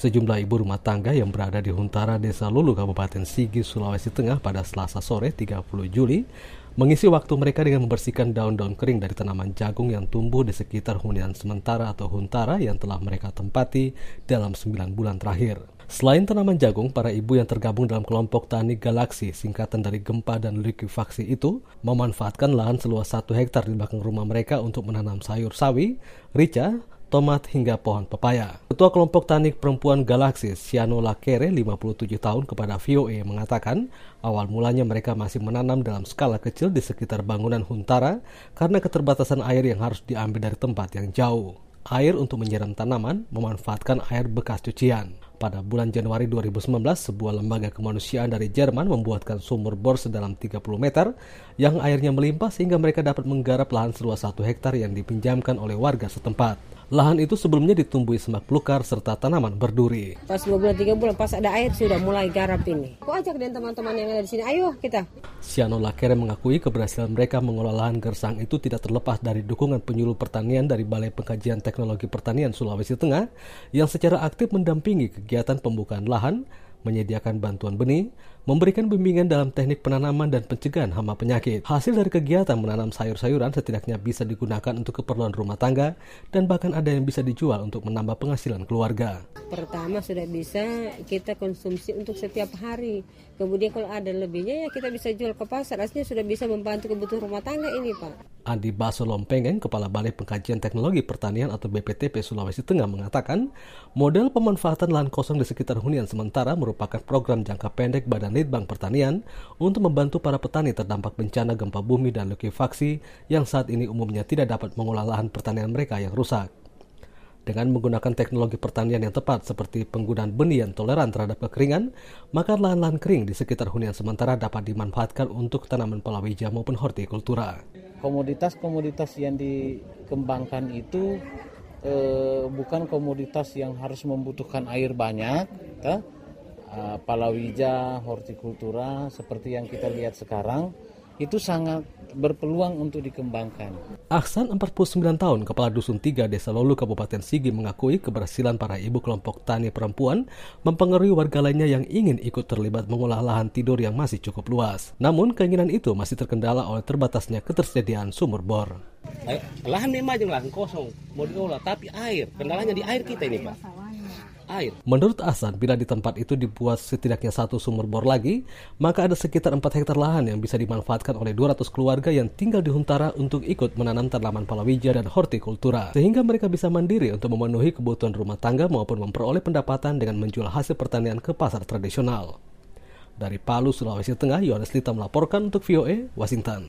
Sejumlah ibu rumah tangga yang berada di Huntara, Desa Lulu, Kabupaten Sigi, Sulawesi Tengah pada Selasa sore 30 Juli mengisi waktu mereka dengan membersihkan daun-daun kering dari tanaman jagung yang tumbuh di sekitar hunian sementara atau Huntara yang telah mereka tempati dalam 9 bulan terakhir. Selain tanaman jagung, para ibu yang tergabung dalam kelompok Tani Galaksi, singkatan dari gempa dan likuifaksi itu, memanfaatkan lahan seluas 1 hektar di belakang rumah mereka untuk menanam sayur sawi, rica, tomat hingga pohon pepaya. Ketua kelompok tani perempuan Galaksi, Siano Lakere, 57 tahun, kepada VOA mengatakan awal mulanya mereka masih menanam dalam skala kecil di sekitar bangunan Huntara karena keterbatasan air yang harus diambil dari tempat yang jauh. Air untuk menyiram tanaman memanfaatkan air bekas cucian. Pada bulan Januari 2019, sebuah lembaga kemanusiaan dari Jerman membuatkan sumur bor sedalam 30 meter yang airnya melimpah sehingga mereka dapat menggarap lahan seluas 1 hektar yang dipinjamkan oleh warga setempat. Lahan itu sebelumnya ditumbuhi semak belukar serta tanaman berduri. Pas 2 bulan 3 bulan pas ada air sudah mulai garap ini. Kok ajak dengan teman-teman yang ada di sini, ayo kita. Siano Lakere mengakui keberhasilan mereka mengelola lahan gersang itu tidak terlepas dari dukungan penyuluh pertanian dari Balai Pengkajian Teknologi Pertanian Sulawesi Tengah yang secara aktif mendampingi kegiatan pembukaan lahan, menyediakan bantuan benih, memberikan bimbingan dalam teknik penanaman dan pencegahan hama penyakit. Hasil dari kegiatan menanam sayur-sayuran setidaknya bisa digunakan untuk keperluan rumah tangga dan bahkan ada yang bisa dijual untuk menambah penghasilan keluarga. Pertama sudah bisa kita konsumsi untuk setiap hari. Kemudian kalau ada lebihnya ya kita bisa jual ke pasar. Artinya sudah bisa membantu kebutuhan rumah tangga ini, Pak. Andi Baso Lompengeng, Kepala Balai Pengkajian Teknologi Pertanian atau BPTP Sulawesi Tengah mengatakan, model pemanfaatan lahan kosong di sekitar hunian sementara merupakan program jangka pendek Badan Litbang Pertanian untuk membantu para petani terdampak bencana gempa bumi dan likuifaksi yang saat ini umumnya tidak dapat mengolah lahan pertanian mereka yang rusak. Dengan menggunakan teknologi pertanian yang tepat seperti penggunaan benih yang toleran terhadap kekeringan, maka lahan-lahan kering di sekitar hunian sementara dapat dimanfaatkan untuk tanaman palawija maupun hortikultura. Komoditas-komoditas yang dikembangkan itu bukan komoditas yang harus membutuhkan air banyak, palawija, hortikultura seperti yang kita lihat sekarang itu sangat berpeluang untuk dikembangkan. Aksan, 49 tahun, Kepala Dusun 3 Desa Lolu, Kabupaten Sigi mengakui keberhasilan para ibu kelompok tani perempuan mempengaruhi warga lainnya yang ingin ikut terlibat mengolah lahan tidur yang masih cukup luas. Namun keinginan itu masih terkendala oleh terbatasnya ketersediaan sumur bor. Lahan memang lahan kosong, mau diolah, tapi air, kendalanya di air kita ini, Pak. Air. Menurut Ahsan, bila di tempat itu dibuat setidaknya 1 sumur bor lagi, maka ada sekitar 4 hektar lahan yang bisa dimanfaatkan oleh 200 keluarga yang tinggal di Huntara untuk ikut menanam tanaman palawija dan hortikultura. Sehingga mereka bisa mandiri untuk memenuhi kebutuhan rumah tangga maupun memperoleh pendapatan dengan menjual hasil pertanian ke pasar tradisional. Dari Palu, Sulawesi Tengah, Yohanes Lita melaporkan untuk VOA, Washington.